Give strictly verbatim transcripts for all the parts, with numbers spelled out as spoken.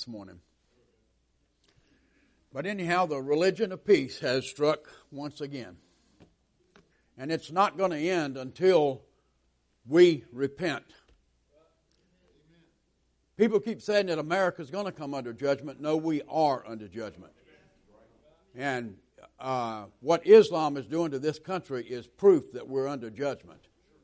this morning. But anyhow, the religion of peace has struck once again. And it's not going to end until we repent. People keep saying that America's going to come under judgment. No, we are under judgment. And uh, what Islam is doing to this country is proof that we're under judgment.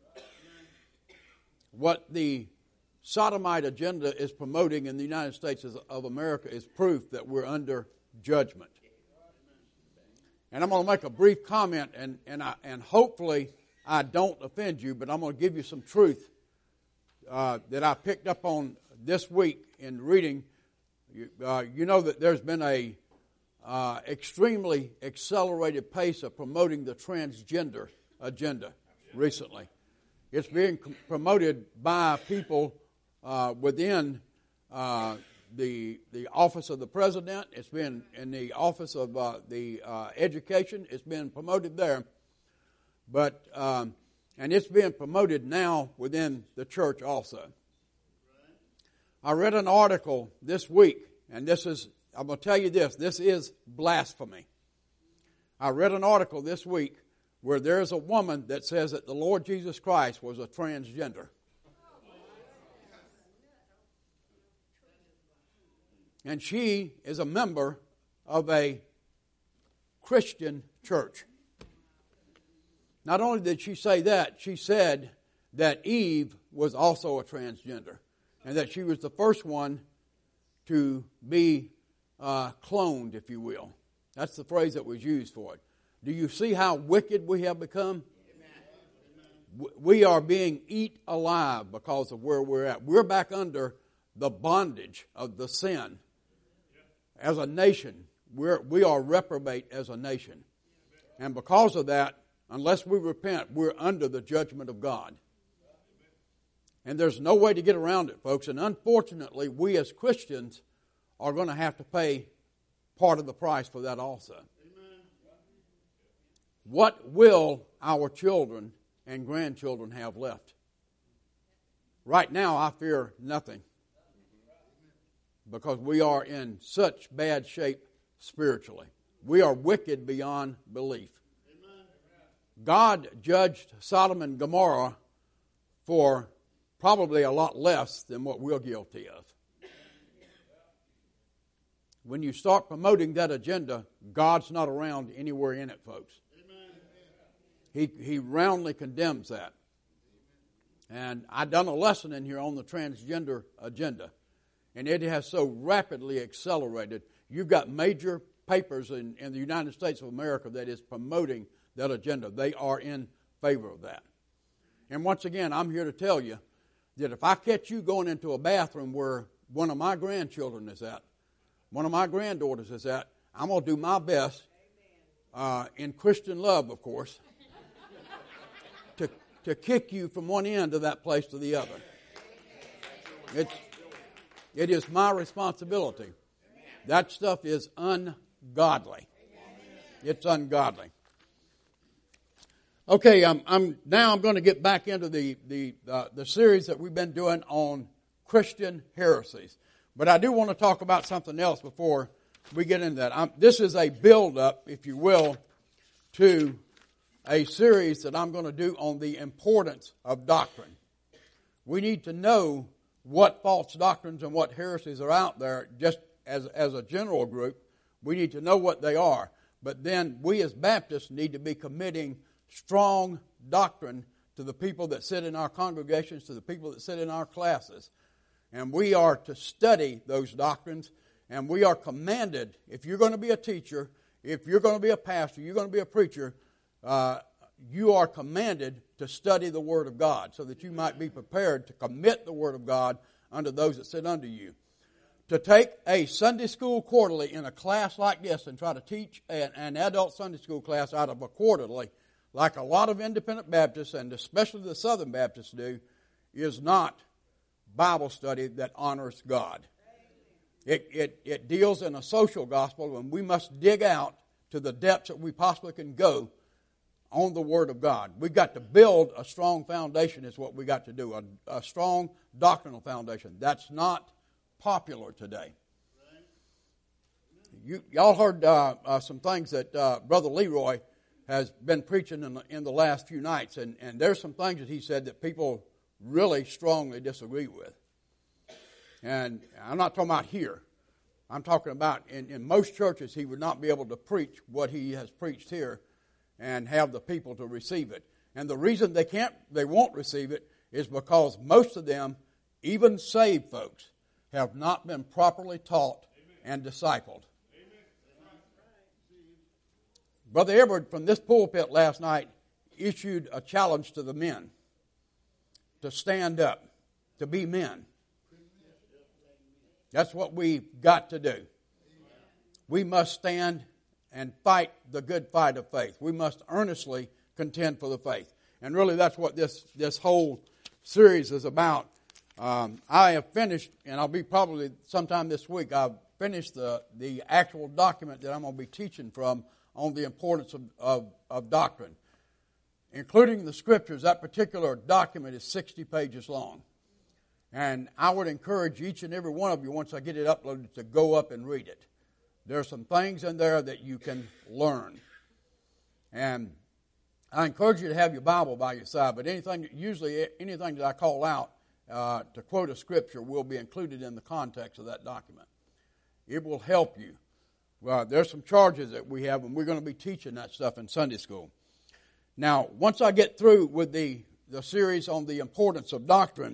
What the sodomite agenda is promoting in the United States of America is proof that we're under judgment. And I'm going to make a brief comment, and and, I, and hopefully I don't offend you, but I'm going to give you some truth uh, that I picked up on this week in reading. You, uh, you know that there's been a uh, extremely accelerated pace of promoting the transgender agenda recently. It's being promoted by people uh, within uh, the the office of the president. It's been in the office of uh, the uh, education. It's been promoted there, but um, and it's being promoted now within the church also. I read an article this week, and this is I'm going to tell you this. This is blasphemy. I read an article this week where there's a woman that says that the Lord Jesus Christ was a transgender. And she is a member of a Christian church. Not only did she say that, she said that Eve was also a transgender, and that she was the first one to be uh, cloned, if you will. That's the phrase that was used for it. Do you see how wicked we have become? Amen. We are being eat alive because of where we're at. We're back under the bondage of the sin. As a nation, we're, we are reprobate as a nation. And because of that, unless we repent, we're under the judgment of God. And there's no way to get around it, folks. And unfortunately, we as Christians are going to have to pay part of the price for that also. What will our children and grandchildren have left? Right now, I fear nothing, because we are in such bad shape spiritually. We are wicked beyond belief. God judged Sodom and Gomorrah for probably a lot less than what we're guilty of. When you start promoting that agenda, God's not around anywhere in it, folks. He he roundly condemns that. And I've done a lesson in here on the transgender agenda. And it has so rapidly accelerated. You've got major papers in, in the United States of America that is promoting that agenda. They are in favor of that. And once again, I'm here to tell you that if I catch you going into a bathroom where one of my grandchildren is at, one of my granddaughters is at, I'm going to do my best, uh, in Christian love, of course, to to kick you from one end of that place to the other. It's, it is my responsibility. That stuff is ungodly. It's ungodly. Okay, I'm, I'm now I'm going to get back into the the uh, the series that we've been doing on Christian heresies. But I do want to talk about something else before we get into that. I'm, this is a build-up, if you will, to a series that I'm going to do on the importance of doctrine. We need to know what false doctrines and what heresies are out there just as, as a general group. We need to know what they are. But then we as Baptists need to be committing strong doctrine to the people that sit in our congregations, to the people that sit in our classes. And we are to study those doctrines, and we are commanded, if you're going to be a teacher, if you're going to be a pastor, you're going to be a preacher, uh, you are commanded to study the Word of God so that you might be prepared to commit the Word of God unto those that sit under you. To take a Sunday school quarterly in a class like this and try to teach an, an adult Sunday school class out of a quarterly, like a lot of independent Baptists, and especially the Southern Baptists do, is not Bible study that honors God. It, it, it deals in a social gospel, and we must dig out to the depths that we possibly can go on the Word of God. We've got to build a strong foundation is what we got to do, a, a strong doctrinal foundation. That's not popular today. you, y'all heard uh, uh, some things that uh, Brother Leroy has been preaching in the, in the last few nights, and, and there's some things that he said that people really strongly disagree with. And I'm not talking about here. I'm talking about in, in most churches he would not be able to preach what he has preached here and have the people to receive it. And the reason they can't, they won't receive it is because most of them, even saved folks, have not been properly taught and discipled. Brother Edward from this pulpit last night issued a challenge to the men to stand up, to be men. That's what we've got to do. We must stand and fight the good fight of faith. We must earnestly contend for the faith. And really that's what this, this whole series is about. Um, I have finished, and I'll be probably sometime this week, I've finished the, the actual document that I'm going to be teaching from on the importance of, of, of doctrine. Including the scriptures, that particular document is sixty pages long. And I would encourage each and every one of you, once I get it uploaded, to go up and read it. There are some things in there that you can learn. And I encourage you to have your Bible by your side, but anything, usually anything that I call out uh, to quote a scripture will be included in the context of that document. It will help you. Well, there's some charges that we have, and we're going to be teaching that stuff in Sunday school. Now, once I get through with the, the series on the importance of doctrine,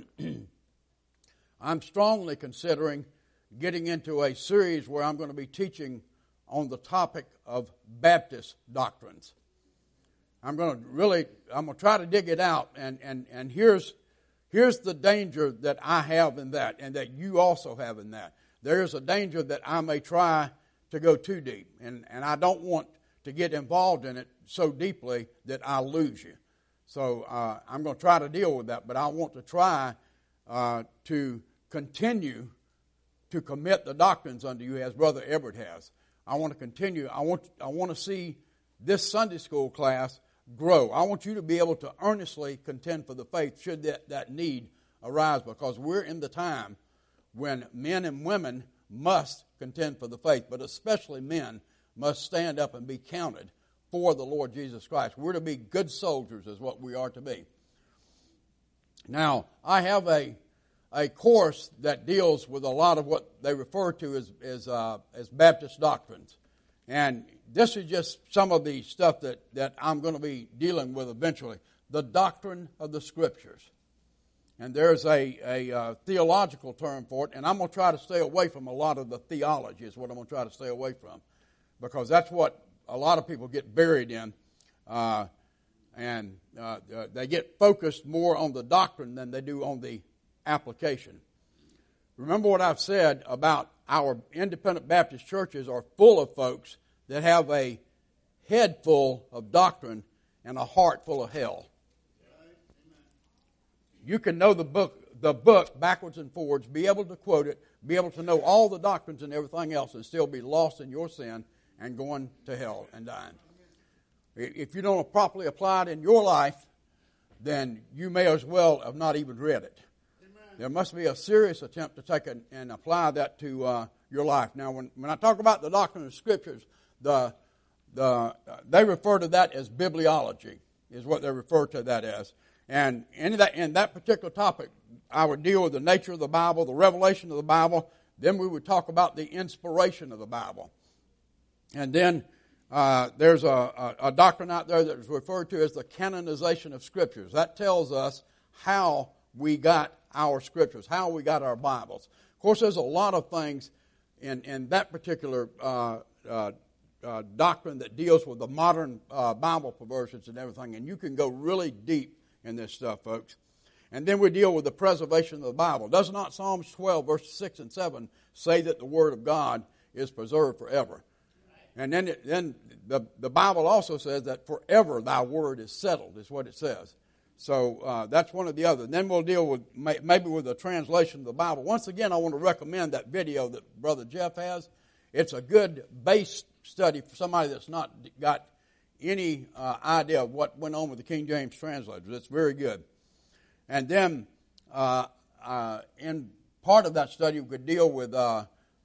I'm strongly considering getting into a series where I'm going to be teaching on the topic of Baptist doctrines. I'm going to really, I'm going to try to dig it out, and, and, and here's, here's the danger that I have in that, and that you also have in that. There is a danger that I may try to go too deep, and, and I don't want to get involved in it so deeply that I lose you. So uh, I'm going to try to deal with that, but I want to try uh, to continue to commit the doctrines unto you as Brother Everett has. I want to continue. I want I want to see this Sunday school class grow. I want you to be able to earnestly contend for the faith should that, that need arise, because we're in the time when men and women must contend for the faith, but especially men must stand up and be counted for the Lord Jesus Christ. We're to be good soldiers is what we are to be. Now, I have a a course that deals with a lot of what they refer to as as, uh, as Baptist doctrines. And this is just some of the stuff that, that I'm going to be dealing with eventually. The doctrine of the Scriptures. And there's a, a uh, theological term for it, and I'm going to try to stay away from a lot of the theology is what I'm going to try to stay away from, because that's what a lot of people get buried in, uh, and uh, they get focused more on the doctrine than they do on the application. Remember what I've said about our independent Baptist churches are full of folks that have a head full of doctrine and a heart full of hell. You can know the book, the book backwards and forwards, be able to quote it, be able to know all the doctrines and everything else, and still be lost in your sin and going to hell and dying. If you don't properly apply it in your life, then you may as well have not even read it. There must be a serious attempt to take it and apply that to uh, your life. Now, when, when I talk about the doctrine of Scriptures, the the uh, they refer to that as bibliology, is what they refer to that as. And in that in that particular topic, I would deal with the nature of the Bible, the revelation of the Bible. Then we would talk about the inspiration of the Bible. And then uh, there's a, a, a doctrine out there that is referred to as the canonization of Scriptures. That tells us how we got our Scriptures, how we got our Bibles. Of course, there's a lot of things in, in that particular uh, uh, uh, doctrine that deals with the modern uh, Bible perversions and everything, and you can go really deep in this stuff, folks. And then we deal with the preservation of the Bible. Does not Psalms twelve, verses six and seven say that the Word of God is preserved forever? And then it, then the, the Bible also says that forever thy word is settled, is what it says. So uh, that's one or the other. And then we'll deal with may, maybe with the translation of the Bible. Once again, I want to recommend that video that Brother Jeff has. It's a good base study for somebody that's not got any uh, idea of what went on with the King James translators. It's very good. And then uh, uh, in part of that study, we could deal with uh,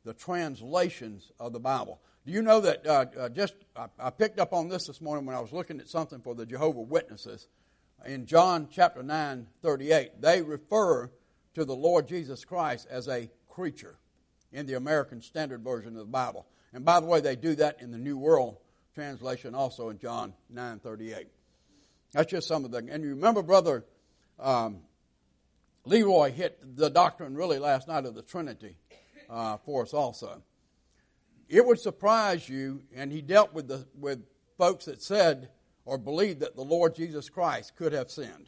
the translations of the Bible. Do you know that uh, uh, just I, I picked up on this this morning when I was looking at something for the Jehovah's Witnesses. In John chapter nine, thirty-eight, they refer to the Lord Jesus Christ as a creature in the American Standard Version of the Bible. And by the way, they do that in the New World Translation also in John nine, thirty-eight. That's just some of the... And you remember, Brother um, Leroy hit the doctrine really last night of the Trinity uh, for us also. It would surprise you, and he dealt with the with folks that said or believed that the Lord Jesus Christ could have sinned.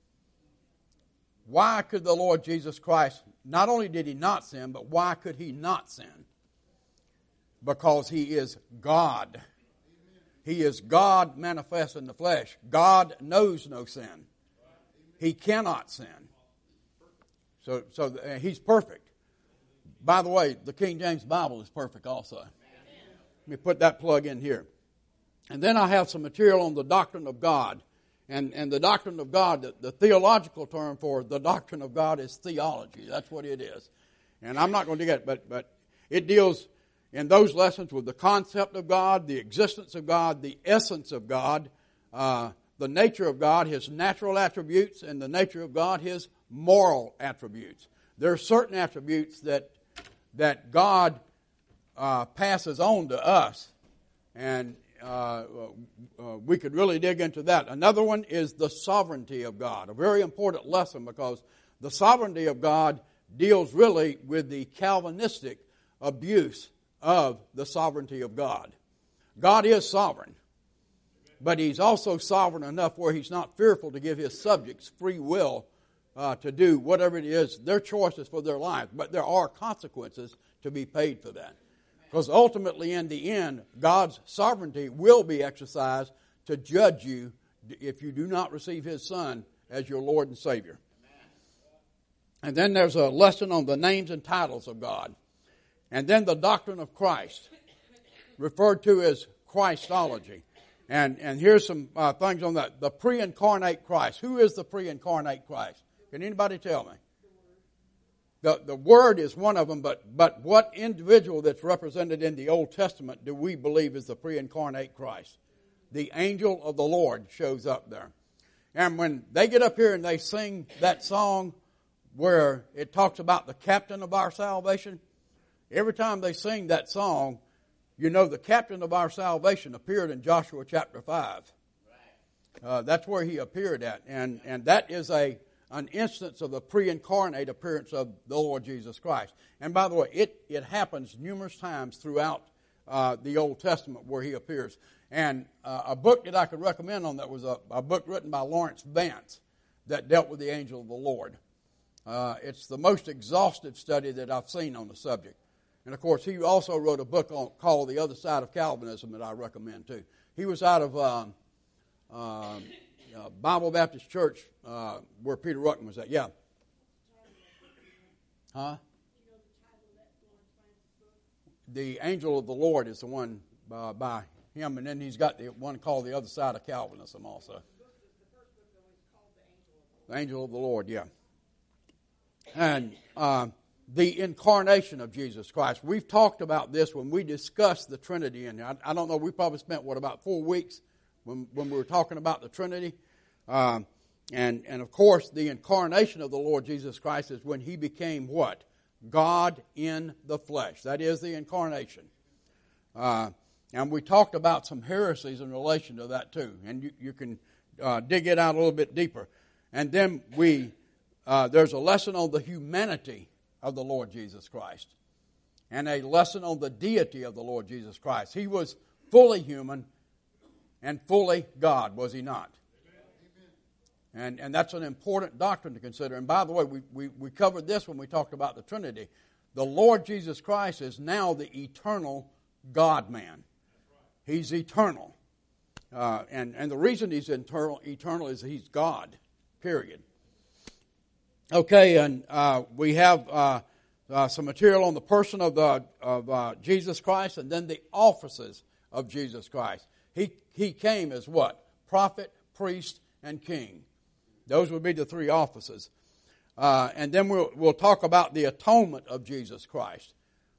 Why could the Lord Jesus Christ, not only did he not sin, but why could he not sin? Because he is God. He is God manifest in the flesh. God knows no sin. He cannot sin. So, so uh, he's perfect. By the way, the King James Bible is perfect also. Let me put that plug in here. And then I have some material on the doctrine of God. And, and the doctrine of God, the, the theological term for the doctrine of God is theology. That's what it is. And I'm not going to get it, but, but it deals in those lessons with the concept of God, the existence of God, the essence of God, uh, the nature of God, His natural attributes, and the nature of God, His moral attributes. There are certain attributes that that God uh, passes on to us, and uh, uh, we could really dig into that. Another one is the sovereignty of God, a very important lesson because the sovereignty of God deals really with the Calvinistic abuse of the sovereignty of God. God is sovereign, but He's also sovereign enough where He's not fearful to give His subjects free will uh, to do whatever it is, their choices for their lives. But there are consequences to be paid for that. Because ultimately, in the end, God's sovereignty will be exercised to judge you if you do not receive His Son as your Lord and Savior. And then there's a lesson on the names and titles of God. And then the doctrine of Christ, referred to as Christology. And and here's some uh, things on that. The pre-incarnate Christ. Who is the pre-incarnate Christ? Can anybody tell me? The the Word is one of them, but, but what individual that's represented in the Old Testament do we believe is the pre-incarnate Christ? The angel of the Lord shows up there. And when they get up here and they sing that song where it talks about the captain of our salvation, every time they sing that song, you know the captain of our salvation appeared in Joshua chapter five. Uh, that's where he appeared at. And, and that is a an instance of the pre-incarnate appearance of the Lord Jesus Christ. And by the way, it, it happens numerous times throughout uh, the Old Testament where he appears. And uh, a book that I could recommend on that was a, a book written by Lawrence Vance that dealt with the angel of the Lord. Uh, it's the most exhaustive study that I've seen on the subject. And, of course, he also wrote a book on, called The Other Side of Calvinism that I recommend, too. He was out of um, um, uh, Bible Baptist Church uh, where Peter Ruckman was at. Yeah. Huh? The Angel of the Lord is the one uh, by him, and then he's got the one called The Other Side of Calvinism also. The Angel of the Lord, yeah. And... Uh, The incarnation of Jesus Christ. We've talked about this when we discussed the Trinity. And I, I don't know, we probably spent, what, about four weeks when, when we were talking about the Trinity. Um, and, and, of course, the incarnation of the Lord Jesus Christ is when He became what? God in the flesh. That is the incarnation. Uh, and we talked about some heresies in relation to that, too. And you, you can uh, dig it out a little bit deeper. And then we, uh, there's a lesson on the humanity of the Lord Jesus Christ, and a lesson on the deity of the Lord Jesus Christ. He was fully human and fully God, was He not? Amen. And and that's an important doctrine to consider. And by the way, we, we, we covered this when we talked about the Trinity. The Lord Jesus Christ is now the eternal God-man. He's eternal. Uh, and, and the reason He's eternal, eternal is He's God, period. Okay, and uh, we have uh, uh, some material on the person of the of uh, Jesus Christ, and then the offices of Jesus Christ. He he came as what? Prophet, priest, and king. Those would be the three offices. Uh, and then we'll we'll talk about the atonement of Jesus Christ.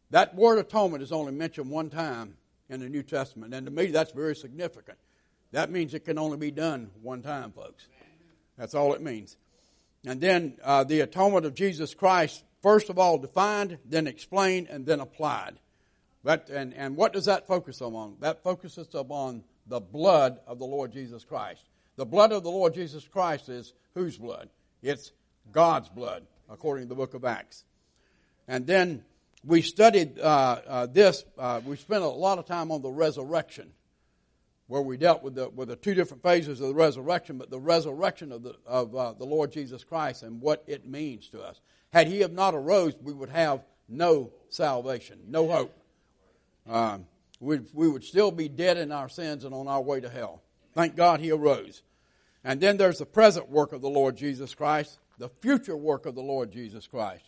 That word atonement is only mentioned one time in the New Testament. And to me, that's very significant. That means it can only be done one time, folks. That's all it means. And then uh, the atonement of Jesus Christ, first of all defined, then explained, and then applied. But and, and what does that focus on? That focuses upon the blood of the Lord Jesus Christ. The blood of the Lord Jesus Christ is whose blood? It's God's blood, according to the book of Acts. And then we studied uh, uh, this. Uh, we spent a lot of time on the resurrection, where we dealt with the with the two different phases of the resurrection, but the resurrection of the of uh, the Lord Jesus Christ and what it means to us. Had He have not arose, we would have no salvation, no hope. Um, we we would still be dead in our sins and on our way to hell. Thank God He arose. And then there's the present work of the Lord Jesus Christ, the future work of the Lord Jesus Christ.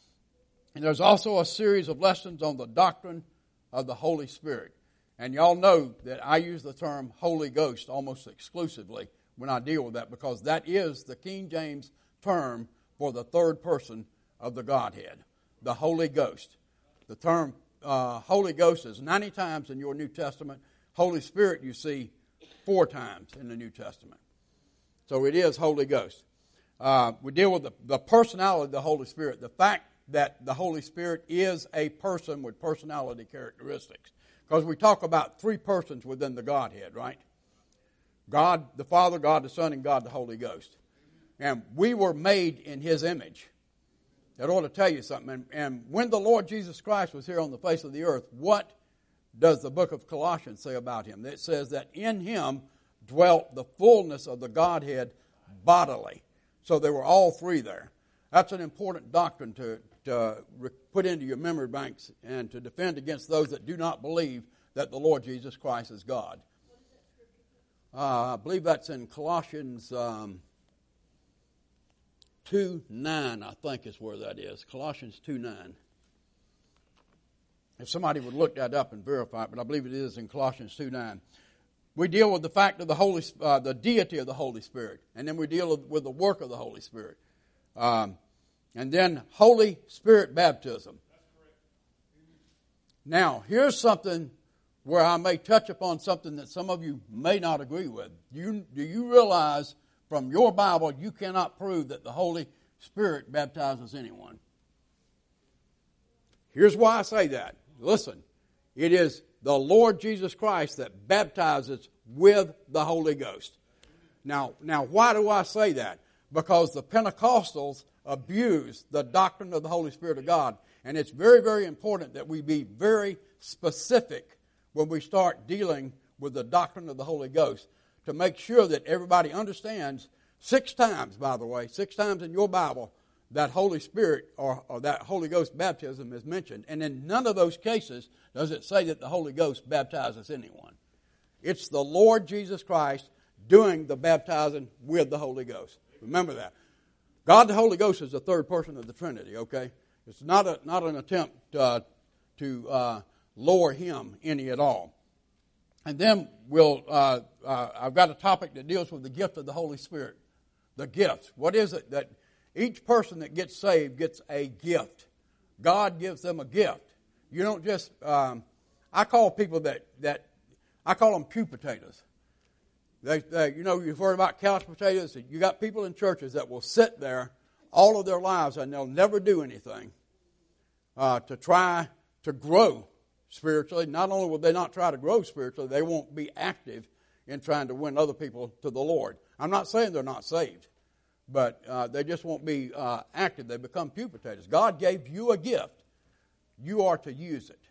And there's also a series of lessons on the doctrine of the Holy Spirit. And y'all know that I use the term Holy Ghost almost exclusively when I deal with that, because that is the King James term for the third person of the Godhead, the Holy Ghost. The term uh, Holy Ghost is ninety times in your New Testament. Holy Spirit you see four times in the New Testament. So it is Holy Ghost. Uh, we deal with the, the personality of the Holy Spirit, the fact that the Holy Spirit is a person with personality characteristics. Because we talk about three persons within the Godhead, right? God the Father, God the Son, and God the Holy Ghost. And we were made in His image. That ought to tell you something. And, and when the Lord Jesus Christ was here on the face of the earth, what does the book of Colossians say about Him? It says that in Him dwelt the fullness of the Godhead bodily. So they were all three there. That's an important doctrine to, to put into your memory banks and to defend against those that do not believe that the Lord Jesus Christ is God. Uh, I believe that's in Colossians um, two nine, I think is where that is. Colossians two nine. If somebody would look that up and verify it, but I believe it is in Colossians two nine. We deal with the fact of the Holy, uh, the deity of the Holy Spirit, and then we deal with the work of the Holy Spirit. Um, and then Holy Spirit baptism. Now, here's something where I may touch upon something that some of you may not agree with. Do you, do you realize from your Bible you cannot prove that the Holy Spirit baptizes anyone? Here's why I say that. Listen, it is the Lord Jesus Christ that baptizes with the Holy Ghost. Now, now, why do I say that? Because the Pentecostals abuse the doctrine of the Holy Spirit of God. And it's very, very important that we be very specific when we start dealing with the doctrine of the Holy Ghost to make sure that everybody understands six times, by the way, six times in your Bible, that Holy Spirit or, or that Holy Ghost baptism is mentioned. And in none of those cases does it say that the Holy Ghost baptizes anyone. It's the Lord Jesus Christ doing the baptizing with the Holy Ghost. Remember that. God the Holy Ghost is the third person of the Trinity, okay? It's not a, not an attempt uh, to uh, lower Him any at all. And then we'll, uh, uh, I've got a topic that deals with the gift of the Holy Spirit. The gift. What is it that each person that gets saved gets a gift? God gives them a gift. You don't just, um, I call people that, that, I call them pew potatoes. They, they, you know, you've heard about couch potatoes. You got people in churches that will sit there all of their lives and they'll never do anything uh, to try to grow spiritually. Not only will they not try to grow spiritually, they won't be active in trying to win other people to the Lord. I'm not saying they're not saved, but uh, they just won't be uh, active. They become pew potatoes. God gave you a gift. You are to use it.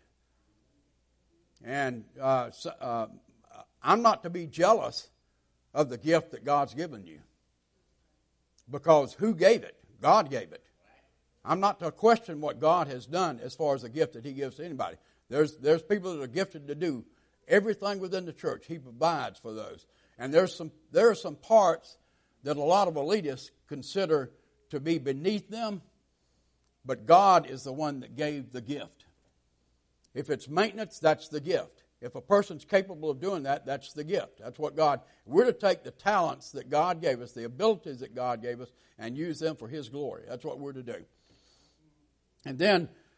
And uh, so, uh, I'm not to be jealous of the gift that God's given you. Because who gave it? God gave it. I'm not to question what God has done as far as the gift that He gives to anybody. There's, there's people that are gifted to do everything within the church. He provides for those. And there's some, there are some parts that a lot of elitists consider to be beneath them, but God is the one that gave the gift. If it's maintenance, that's the gift. If a person's capable of doing that, that's the gift. That's what God, we're to take the talents that God gave us, the abilities that God gave us, and use them for His glory. That's what we're to do. And then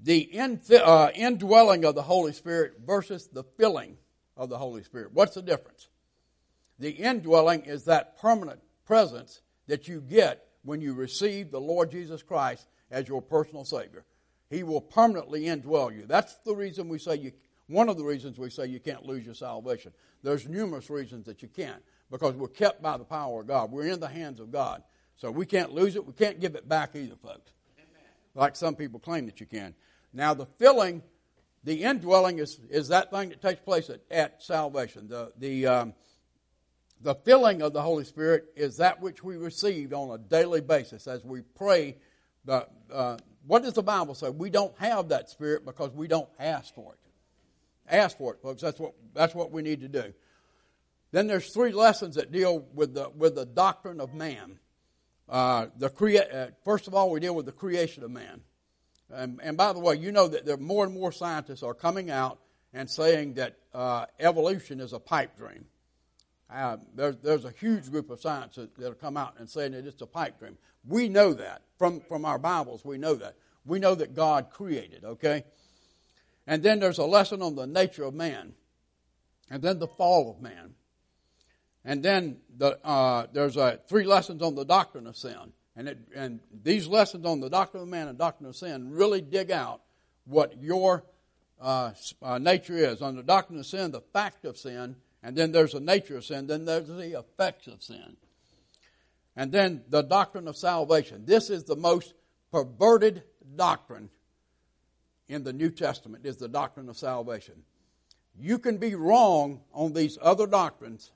the in, uh, indwelling of the Holy Spirit versus the filling of the Holy Spirit. What's the difference? The indwelling is that permanent presence that you get when you receive the Lord Jesus Christ as your personal Savior. He will permanently indwell you. That's the reason we say you, one of the reasons we say you can't lose your salvation. There's numerous reasons that you can't, because we're kept by the power of God. We're in the hands of God. So we can't lose it. We can't give it back either, folks. Amen. Like some people claim that you can. Now, the filling, the indwelling is, is that thing that takes place at, at salvation. The, the, um, the filling of the Holy Spirit is that which we receive on a daily basis as we pray. The, uh, what does the Bible say? We don't have that Spirit because we don't ask for it. Ask for it, folks. That's what, that's what we need to do. Then there's three lessons that deal with the, with the doctrine of man. Uh, the crea- uh, first of all, we deal with the creation of man. And, and by the way, you know that there more and more scientists are coming out and saying that uh, evolution is a pipe dream. Uh, there's, there's a huge group of scientists that have come out and saying that it's a pipe dream. We know that. From, from our Bibles, we know that. We know that God created, okay? And then there's a lesson on the nature of man. And then the fall of man. And then the, uh, there's uh, three lessons on the doctrine of sin. And, it, and these lessons on the doctrine of man and doctrine of sin really dig out what your uh, uh, nature is. On the doctrine of sin, the fact of sin, and then there's the nature of sin, then there's the effects of sin. And then the doctrine of salvation. This is the most perverted doctrine in the New Testament, is the doctrine of salvation. You can be wrong on these other doctrines.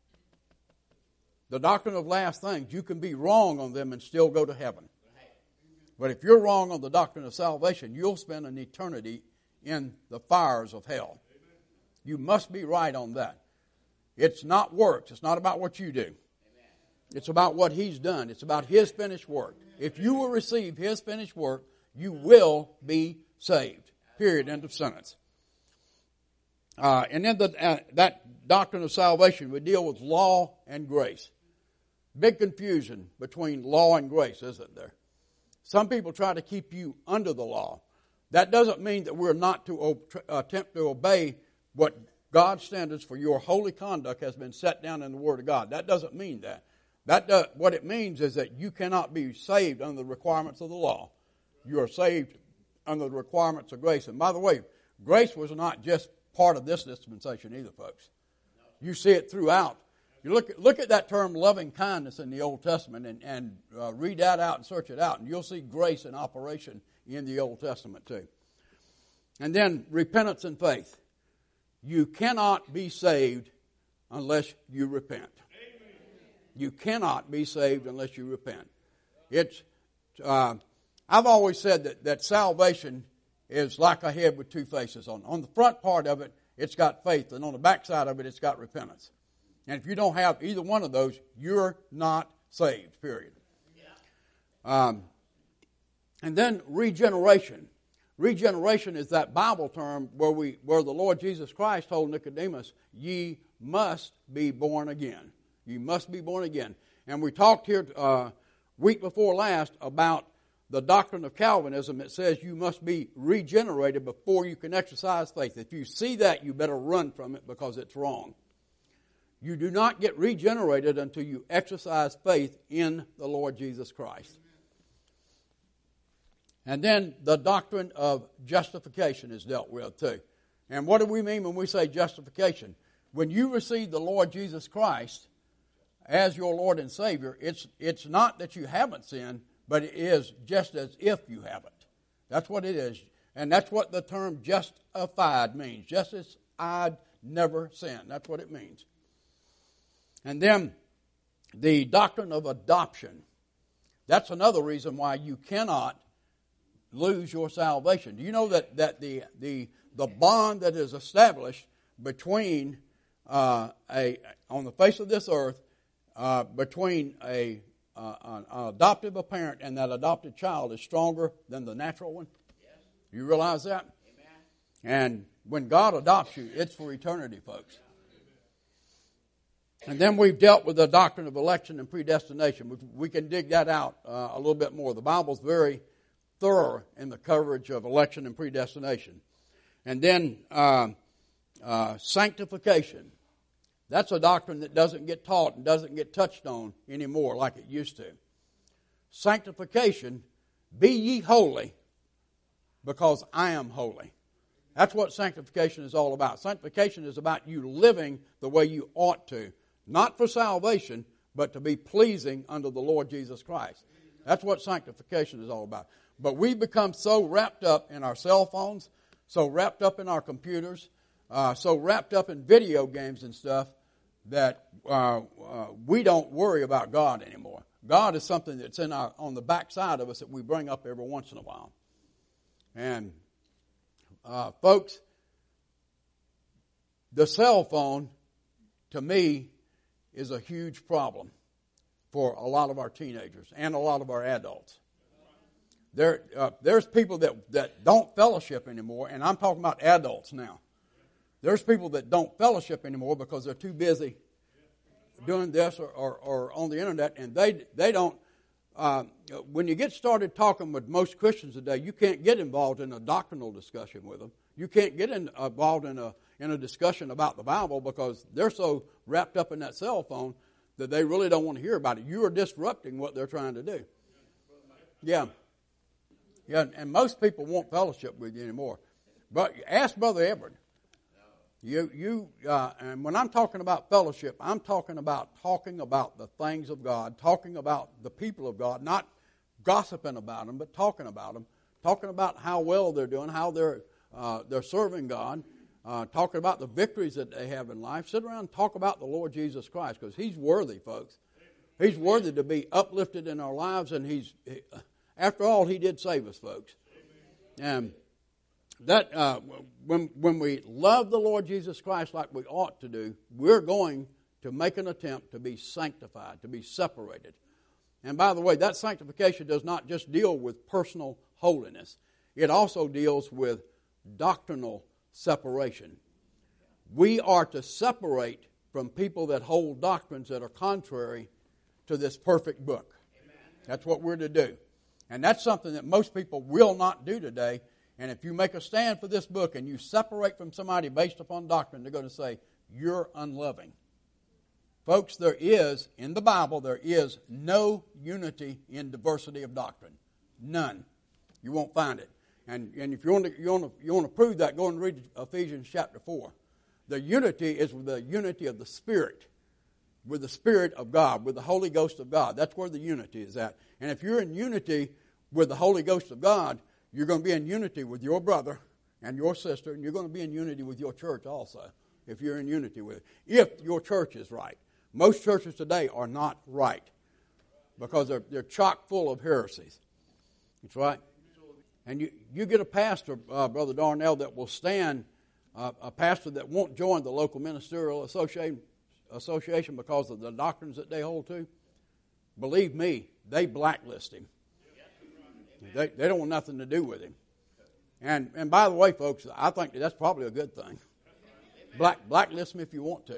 The doctrine of last things, you can be wrong on them and still go to heaven. But if you're wrong on the doctrine of salvation, you'll spend an eternity in the fires of hell. You must be right on that. It's not works. It's not about what you do. It's about what He's done. It's about His finished work. If you will receive His finished work, you will be saved. Period. End of sentence. Uh, and then the, uh, that doctrine of salvation would deal with law and grace. Big confusion between law and grace, isn't there? Some people try to keep you under the law. That doesn't mean that we're not to o- attempt to obey what God's standards for your holy conduct has been set down in the Word of God. That doesn't mean that. That does, what it means is that you cannot be saved under the requirements of the law. You are saved under the requirements of grace. And by the way, grace was not just part of this dispensation either, folks. You see it throughout. You look at, look at that term loving kindness in the Old Testament and, and uh, read that out and search it out, and you'll see grace in operation in the Old Testament too. And then repentance and faith. You cannot be saved unless you repent. You cannot be saved unless you repent. It's uh, I've always said that, that salvation is like a head with two faces on. On the front part of it, it's got faith, and on the back side of it, it's got repentance. And if you don't have either one of those, you're not saved, period. Um, and then regeneration. Regeneration is that Bible term where we where the Lord Jesus Christ told Nicodemus, ye must be born again. You must be born again. And we talked here uh, week before last about the doctrine of Calvinism that says you must be regenerated before you can exercise faith. If you see that, you better run from it because it's wrong. You do not get regenerated until you exercise faith in the Lord Jesus Christ. And then the doctrine of justification is dealt with too. And what do we mean when we say justification? When you receive the Lord Jesus Christ as your Lord and Savior, it's it's not that you haven't sinned, but it is just as if you haven't. That's what it is. And that's what the term justified means. Just as I'd never sinned. That's what it means. And then the doctrine of adoption. That's another reason why you cannot lose your salvation. Do you know that, that the, the, the bond that is established between uh, a on the face of this earth, uh, between a uh, an, an adoptive parent and that adopted child is stronger than the natural one? Yes. You realize that? Amen. And when God adopts you, it's for eternity, folks. And then we've dealt with the doctrine of election and predestination. We, we can dig that out uh, a little bit more. The Bible's very thorough in the coverage of election and predestination. And then uh, uh, sanctification. That's a doctrine that doesn't get taught and doesn't get touched on anymore like it used to. Sanctification, be ye holy because I am holy. That's what sanctification is all about. Sanctification is about you living the way you ought to. Not for salvation, but to be pleasing unto the Lord Jesus Christ. That's what sanctification is all about. But we become so wrapped up in our cell phones, so wrapped up in our computers, uh, so wrapped up in video games and stuff that uh, uh, we don't worry about God anymore. God is something that's in our on the backside of us that we bring up every once in a while. And uh, folks, the cell phone, to me, is a huge problem for a lot of our teenagers and a lot of our adults. There, uh, there's people that, that don't fellowship anymore, and I'm talking about adults now. There's people that don't fellowship anymore because they're too busy doing this or, or, or on the internet, and they they don't. Uh, when you get started talking with most Christians today, you can't get involved in a doctrinal discussion with them. You can't get in, involved in a in a discussion about the Bible because they're so wrapped up in that cell phone that they really don't want to hear about it. You are disrupting what they're trying to do. Yeah. Yeah, and most people won't fellowship with you anymore. But ask Brother Edward. You, you, uh, and when I'm talking about fellowship, I'm talking about talking about the things of God, talking about the people of God, not gossiping about them, but talking about them, talking about how well they're doing, how they're uh, they're serving God, uh, talking about the victories that they have in life. Sit around and talk about the Lord Jesus Christ because He's worthy, folks. He's worthy to be uplifted in our lives, and He's he, after all, He did save us, folks. And that uh, when when we love the Lord Jesus Christ like we ought to do, we're going to make an attempt to be sanctified, to be separated. And by the way, that sanctification does not just deal with personal holiness. It also deals with doctrinal separation. We are to separate from people that hold doctrines that are contrary to this perfect book. That's what we're to do. And that's something that most people will not do today. And if you make a stand for this book and you separate from somebody based upon doctrine, they're going to say, you're unloving. Folks, there is, in the Bible, there is no unity in diversity of doctrine. None. You won't find it. And, and if you want, to, you, want to, you want to prove that, go and read Ephesians chapter four. The unity is with the unity of the Spirit, with the Spirit of God, with the Holy Ghost of God. That's where the unity is at. And if you're in unity with the Holy Ghost of God, you're going to be in unity with your brother and your sister, and you're going to be in unity with your church also, if you're in unity with it, if your church is right. Most churches today are not right because they're, they're chock full of heresies. That's right. And you, you get a pastor, uh, Brother Darnell, that will stand, uh, a pastor that won't join the local ministerial association, association because of the doctrines that they hold to. Believe me, they blacklist him. They, they don't want nothing to do with him. And and by the way, folks, I think that's probably a good thing. Black blacklist him if you want to.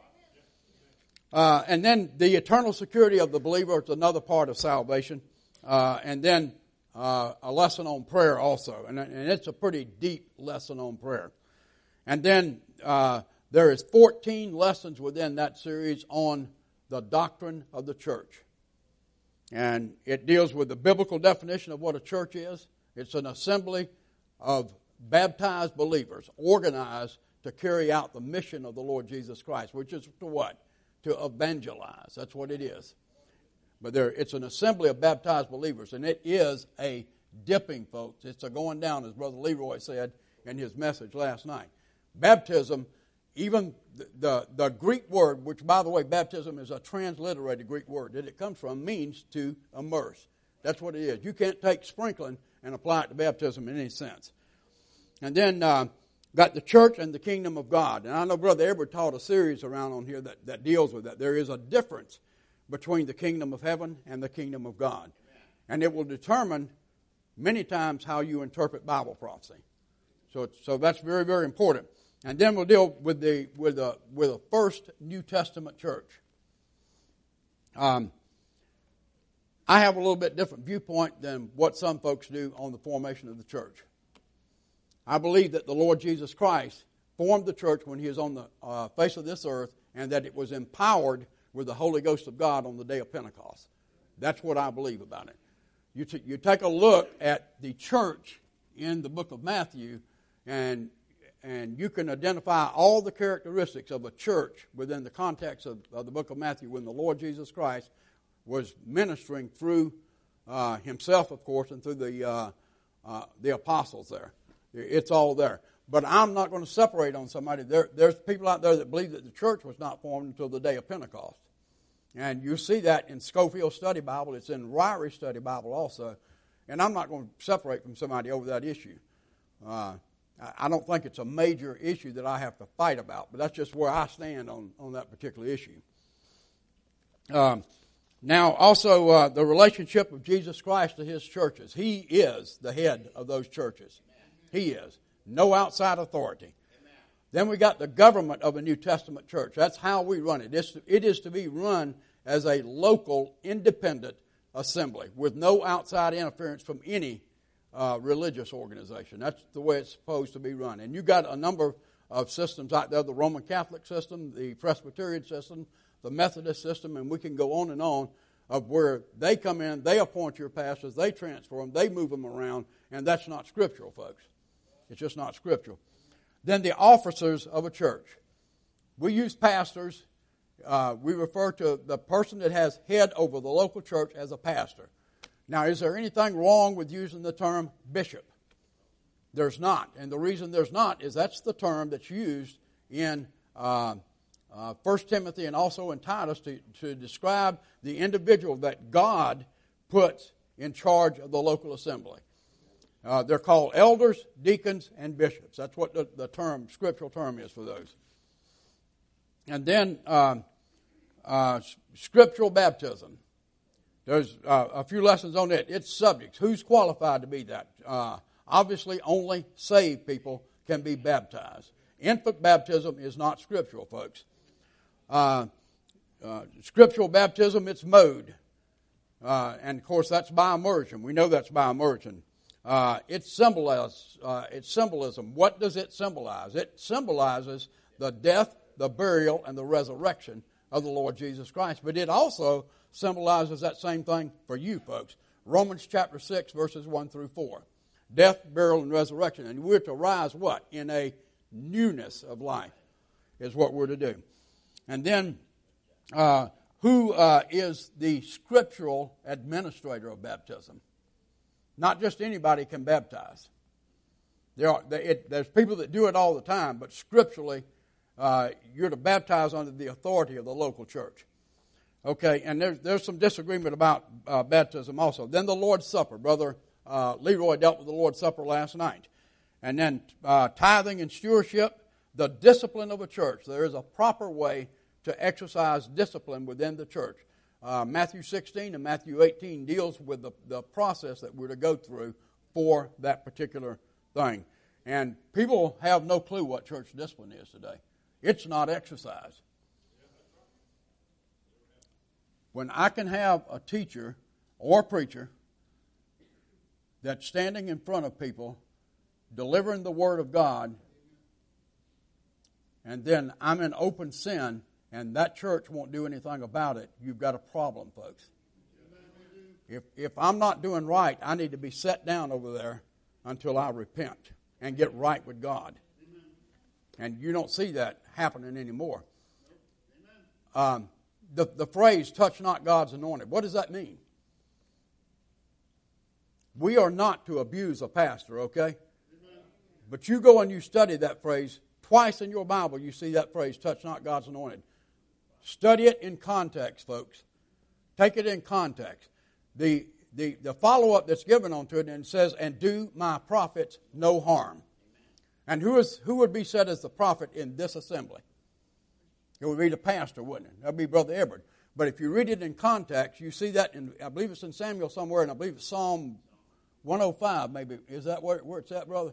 Uh, and then the eternal security of the believer is another part of salvation. Uh, and then uh, a lesson on prayer also. And, and it's a pretty deep lesson on prayer. And then uh, there is fourteen lessons within that series on the doctrine of the church. And it deals with the biblical definition of what a church is. It's an assembly of baptized believers organized to carry out the mission of the Lord Jesus Christ, which is to what? To evangelize. That's what it is. But there, it's an assembly of baptized believers, and it is a dipping, folks. It's a going down, as Brother Leroy said in his message last night. Baptism, even the, the, the Greek word, which, by the way, baptism is a transliterated Greek word that it comes from, means to immerse. That's what it is. You can't take sprinkling and apply it to baptism in any sense. And then uh, got the church and the kingdom of God. And I know Brother Edward taught a series around on here that, that deals with that. There is a difference between the kingdom of heaven and the kingdom of God. And it will determine many times how you interpret Bible prophecy. So, so that's very, very important. And then we'll deal with the with the with the first New Testament church. Um, I have a little bit different viewpoint than what some folks do on the formation of the church. I believe that the Lord Jesus Christ formed the church when he was on the uh, face of this earth, and that it was empowered with the Holy Ghost of God on the day of Pentecost. That's what I believe about it. You, t- you take a look at the church in the book of Matthew, and and you can identify all the characteristics of a church within the context of, of the book of Matthew when the Lord Jesus Christ was ministering through uh, himself, of course, and through the uh, uh, the apostles there. It's all there. But I'm not going to separate on somebody. There, there's people out there that believe that the church was not formed until the day of Pentecost. And you see that in Scofield's Study Bible. It's in Ryrie's Study Bible also. And I'm not going to separate from somebody over that issue. Uh, I don't think it's a major issue that I have to fight about, but that's just where I stand on, on that particular issue. Um, now, also, uh, the relationship of Jesus Christ to his churches. He is the head of those churches. He is. No outside authority. Then we got the government of a New Testament church. That's how we run it. It's, it is to be run as a local, independent assembly with no outside interference from any uh, religious organization. That's the way it's supposed to be run. And you got a number of systems out there, the Roman Catholic system, the Presbyterian system, the Methodist system, and we can go on and on of where they come in, they appoint your pastors, they transfer them, they move them around, and that's not scriptural, folks. It's just not scriptural. Then the officers of a church. We use pastors. Uh, we refer to the person that has head over the local church as a pastor. Now, is there anything wrong with using the term bishop? There's not. And the reason there's not is that's the term that's used in uh, uh, First Timothy and also in Titus to, to describe the individual that God puts in charge of the local assembly. Uh, they're called elders, deacons, and bishops. That's what the, the term, scriptural term is for those. And then uh, uh, scriptural baptism. There's uh, a few lessons on it. Its subjects. Who's qualified to be that? Uh, obviously, only saved people can be baptized. Infant baptism is not scriptural, folks. Uh, uh, scriptural baptism, its mode. Uh, and, of course, that's by immersion. We know that's by immersion. Uh, it symbolizes, uh, its symbolism. What does it symbolize? It symbolizes the death, the burial, and the resurrection of the Lord Jesus Christ. But it also symbolizes that same thing for you folks. Romans chapter six, verses one through four. Death, burial, and resurrection. And we're to rise what? In a newness of life is what we're to do. And then, uh, who uh, is the scriptural administrator of baptism? Not just anybody can baptize. There are, it, there's people that do it all the time, but scripturally, uh, you're to baptize under the authority of the local church. Okay, and there's, there's some disagreement about uh, baptism also. Then the Lord's Supper. Brother uh, Leroy dealt with the Lord's Supper last night. And then uh, tithing and stewardship, the discipline of a church. There is a proper way to exercise discipline within the church. Uh, Matthew sixteen and Matthew eighteen deals with the, the process that we're to go through for that particular thing. And people have no clue what church discipline is today. It's not exercise. When I can have a teacher or preacher that's standing in front of people, delivering the Word of God, and then I'm in open sin, and that church won't do anything about it, you've got a problem, folks. If if I'm not doing right, I need to be set down over there until I repent and get right with God. And you don't see that happening anymore. Um, the, the phrase, touch not God's anointed, what does that mean? We are not to abuse a pastor, okay? But you go and you study that phrase. Twice in your Bible you see that phrase, touch not God's anointed. Study it in context, folks. Take it in context. The, the, the follow-up that's given onto it, and it says, and do my prophets no harm. And who is who would be said as the prophet in this assembly? It would be the pastor, wouldn't it? That would be Brother Edward. But if you read it in context, you see that in, I believe it's in Samuel somewhere, and I believe it's Psalm one oh five maybe. Is that where, where it's at, brother?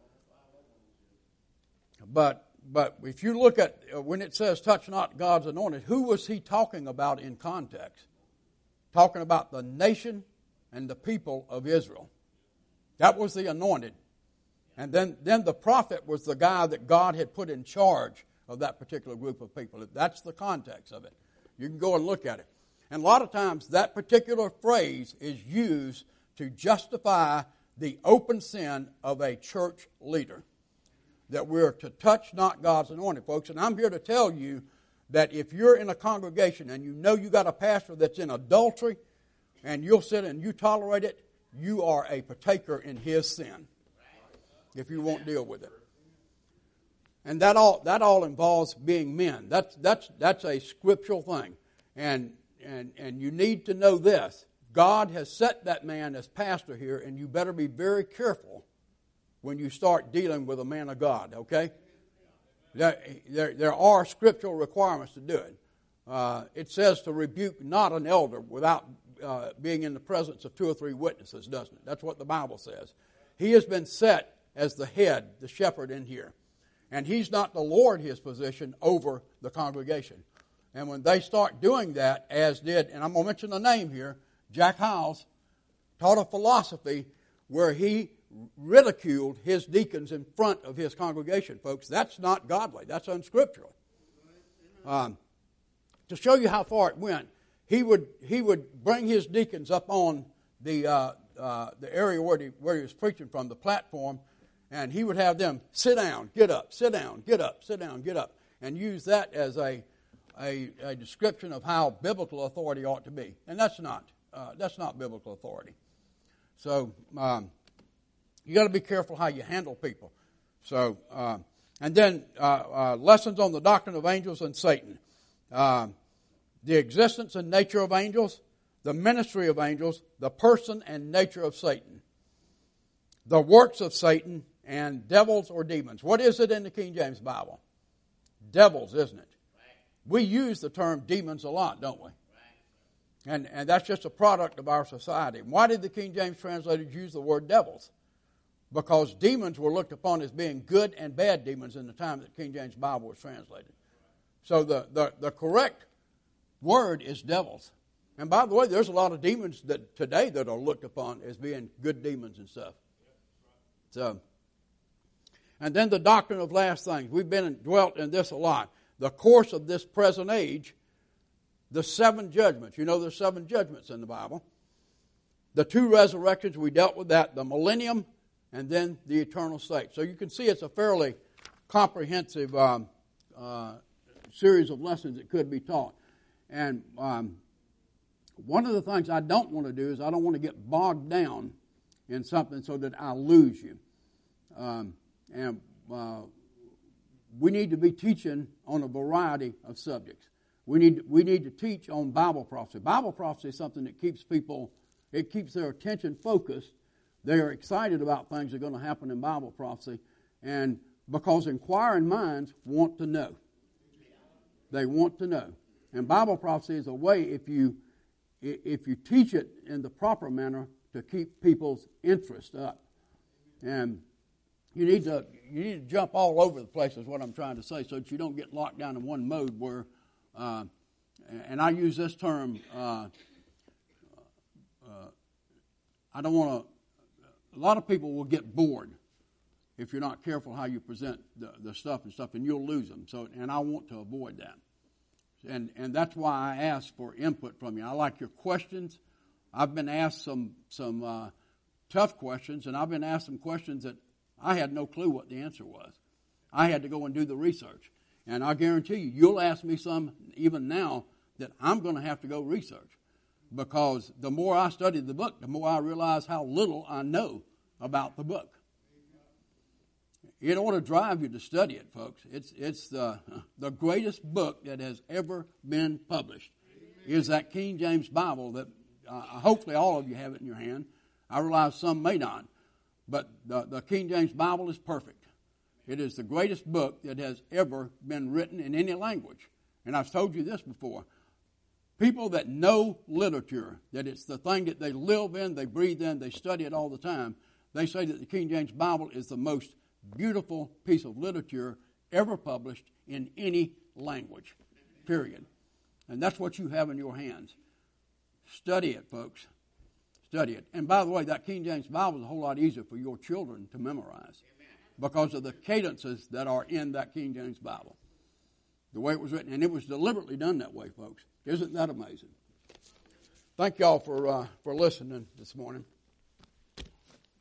But but if you look at, when it says touch not God's anointed, who was he talking about in context? talking about the nation and the people of Israel. That was the anointed. And then, then the prophet was the guy that God had put in charge of that particular group of people. That's the context of it. You can go and look at it. And a lot of times that particular phrase is used to justify the open sin of a church leader. That we're to touch not God's anointed, folks. And I'm here to tell you that if you're in a congregation and you know you got a pastor that's in adultery and you'll sit and you tolerate it, you are a partaker in his sin if you won't deal with it. And that all that all involves being men. That's that's that's a scriptural thing. And and and you need to know this. God has set that man as pastor here, and you better be very careful when you start dealing with a man of God, okay? There, there, there are scriptural requirements to do it. Uh, it says to rebuke not an elder without uh, being in the presence of two or three witnesses, doesn't it? That's what the Bible says. He has been set as the head, the shepherd in here. And he's not to lord his position over the congregation. And when they start doing that, as did, and I'm going to mention the name here, Jack Hyles taught a philosophy where he ridiculed his deacons in front of his congregation, folks. That's not godly. That's unscriptural. Um, to show you how far it went, he would he would bring his deacons up on the uh, uh, the area where he, where he was preaching from, the platform, and he would have them sit down, get up, sit down, get up, sit down, get up, and use that as a a, a description of how biblical authority ought to be. And that's not uh, that's not biblical authority. So um, you got to be careful how you handle people. So uh, and then uh, uh, lessons on the doctrine of angels and Satan. Uh, the existence and nature of angels, the ministry of angels, the person and nature of Satan, the works of Satan, and devils or demons. What is it in the King James Bible? Devils, isn't it? We use the term demons a lot, don't we? And, and that's just a product of our society. Why did the King James translators use the word devils? Because demons were looked upon as being good and bad demons in the time that the King James Bible was translated. So the, the, the correct word is devils. And by the way, there's a lot of demons that today that are looked upon as being good demons and stuff. So, and then the doctrine of last things. We've been dwelt in this a lot. The course of this present age, the seven judgments. You know there's seven judgments in the Bible. The two resurrections, we dealt with that. The millennium and then the eternal state. So you can see it's a fairly comprehensive um, uh, series of lessons that could be taught. And um, one of the things I don't want to do is I don't want to get bogged down in something so that I lose you. Um, and uh, we need to be teaching on a variety of subjects. We need we need to teach on Bible prophecy. Bible prophecy is something that keeps people, it keeps their attention focused. They are excited about things that are going to happen in Bible prophecy, and because inquiring minds want to know. They want to know. And Bible prophecy is a way, if you if you teach it in the proper manner, to keep people's interest up. And you need to you need to jump all over the place is what I'm trying to say, so that you don't get locked down in one mode where, uh, and I use this term, uh, uh, I don't want to, a lot of people will get bored if you're not careful how you present the, the stuff and stuff, and you'll lose them. So, and I want to avoid that. And and that's why I ask for input from you. I like your questions. I've been asked some some uh, tough questions, and I've been asked some questions that I had no clue what the answer was. I had to go and do the research. And I guarantee you, you'll ask me some even now that I'm going to have to go research. Because the more I study the book, the more I realize how little I know about the book. It ought to drive you to study it, folks. It's it's the, the greatest book that has ever been published. Is that King James Bible that uh, hopefully all of you have it in your hand. I realize some may not. But the, the King James Bible is perfect. It is the greatest book that has ever been written in any language. And I've told you this before. People that know literature, that it's the thing that they live in, they breathe in, they study it all the time, they say that the King James Bible is the most beautiful piece of literature ever published in any language, period. And that's what you have in your hands. Study it, folks. Study it. And by the way, that King James Bible is a whole lot easier for your children to memorize because of the cadences that are in that King James Bible. The way it was written. And it was deliberately done that way, folks. Isn't that amazing? Thank y'all for, uh, for listening this morning.